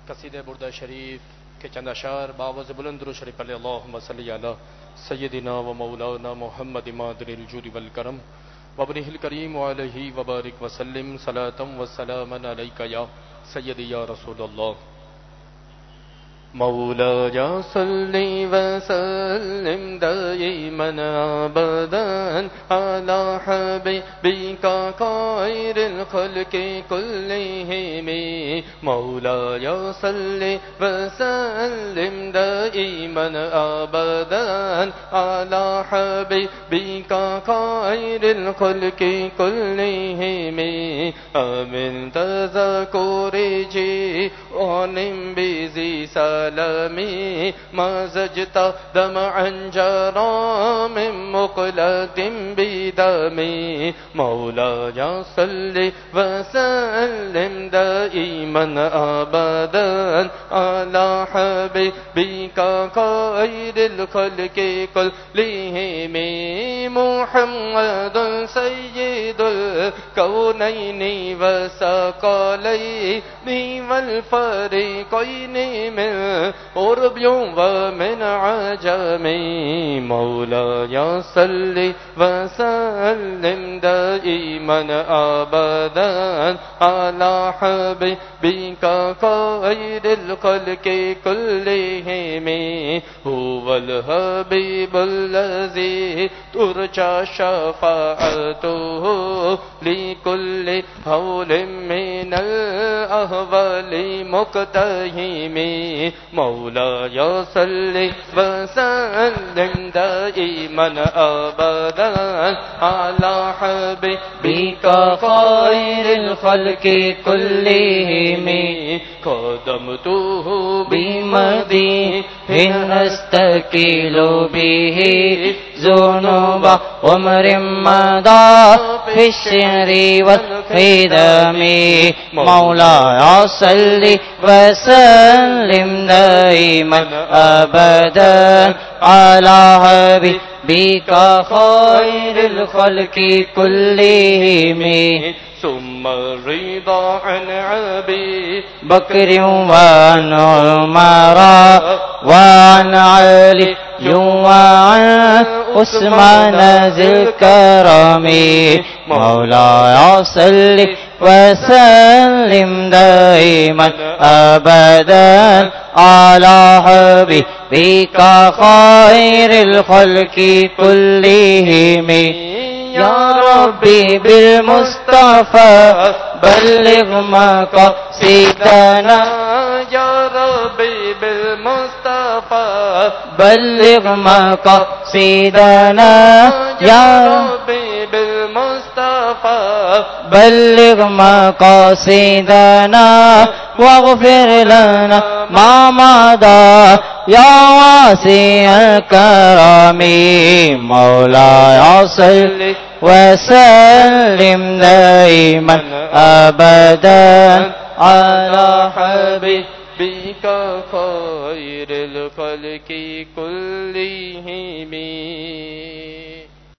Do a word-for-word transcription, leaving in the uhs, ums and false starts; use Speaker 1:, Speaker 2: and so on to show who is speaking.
Speaker 1: कसीदे बुर्दा शरीफ के चंद अशार बावज़ बुलंद दुरूद शरीफ पढ़े। अल्लाहुम्मा सल्ली अला सय्यदिना व मौलाना मुहम्मद मादिनिल जूद वल करम वबनिहिल करीम व अलैहि व बारिक व सल्लिम सलातम व सलामन अलैका या सय्यदी या रसूलल्लाह। मौलाया सल्ली व सल्लिम दाइमन अबदन अला हबीबिका खैरिल खल्क़ि कुल्लिहिम। मौलाया सल्ली व सल्लिम दाइमन अबदन अला हबीबिका खैरिल खल्क़ि कुल्लिहिम। अमिन तज़कुरि जीअनिम बिज़ी सलामी मज़जता दमअन जरा मिन मुक़लतिन बिदमी। मौलाया सल्ली व सल्लिम दाइमन अबदन अला हबीबिका खैरिल खल्क़ि कुल्लिहिम। मुहम्मदुन सय्यिदुल कौनैनि व सकलैनि वल फ़रीक़ैनि मिन उर्बियों व मिन अजमी। मौलाया सल्ली व सल्लिम दाइमन अबदन अला हबीबिका खैरिल खल्क़ि कुल्लिहिम। हुवल हबीबुल्लज़ी तुरजा शफ़ाअतुहु लिकुल्लि हौलिन मिनल अहवालि मुक़तहिम। मौलाया सल्ली व सल्लिम दाइमन अबदन अला हबीबिका खैरिल खल्क़ि कुल्लिहिम। क़दमतुहु बिमदीहिन अस्तक़िलु बिहि ज़ुनूबा उमरिम मदा फिश्शिरी वल ख़िदमी। मौलाया सल्ली व सल्लिम दाइमन अबदन अला हबीबिका खैरिल खल्क़ि कुल्लिहिम। सुम्मा रिदा अन अबी बकर व अन उमर व अन अली व अन उस्मान ज़िल करमी। मौलाया सल्ली व सल्लिम दाइमन अबदन अला हबीबिका खैरिल खल्क़ि कुल्लिहिम। या रब्बी बिल मुस्तफ़ा बल्लिग़ मक़ासिदना। या रब्बी बिल मुस्तफ़ा बल्लिग़ मक़ासिदना। या रब्बी बिल मुस्तफ़ा बल्लिग़ मक़ासिदना वग़फ़िर लना मा मदा या वासिअल करमी। मौलाया सल्ली व सल्लिम दाइमन अबदन अला हबीबिका खैरिल खल्क़ि कुल्लिहिम।